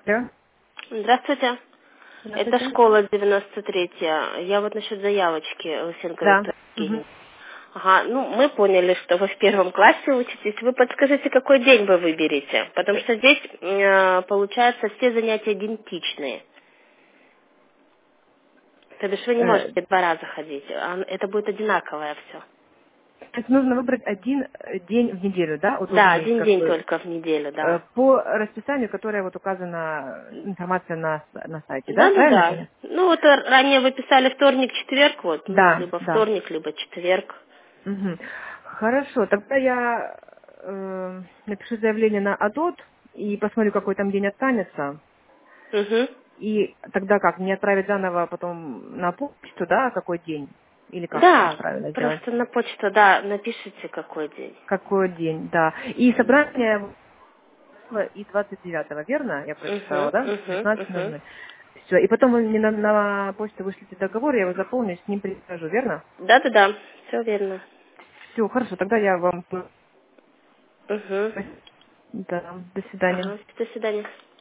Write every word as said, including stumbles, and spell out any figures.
Да? Здравствуйте. Это Здравствуйте. школа девяносто третья. Я вот насчет заявочки Лысенко Да. Виктория Мгм. Евгеньевна. Ага, ну мы поняли, что вы в первом классе учитесь. Вы подскажите, какой день вы выберете? Потому что здесь, э, получается, все занятия идентичные. То бишь вы не Э, можете два раза ходить. а Это будет одинаковое все. То есть нужно выбрать один э, день в неделю, да? Вот Да, должен быть один как день бы только в неделю, э, да. по расписанию, которое вот указана информация на, с- на сайте, да? Правильно я Да-да-да. поняла? Ну вот э, ранее вы писали вторник, четверг, вот, ну, Да, либо да. вторник, либо четверг. Мгм. Хорошо, тогда я э, напишу заявление на АДОТ и посмотрю, какой там день останется. Угу. И тогда как, мне отправить заново потом на почту, да, какой день? Или как там Да, правильно сделать? просто на почту, да, напишите, какой день. Какой день, да. И собрание и двадцать девятого, верно? Я прочитала, Угу, да? угу, девятнадцать ноль угу. ноль. Все. И потом вы мне на, на почту вышлите договор, я его заполню, с ним прихожу, верно? Да-да-да, все верно. Все, хорошо, тогда я вам... Угу. Да, до свидания. Ага, до свидания.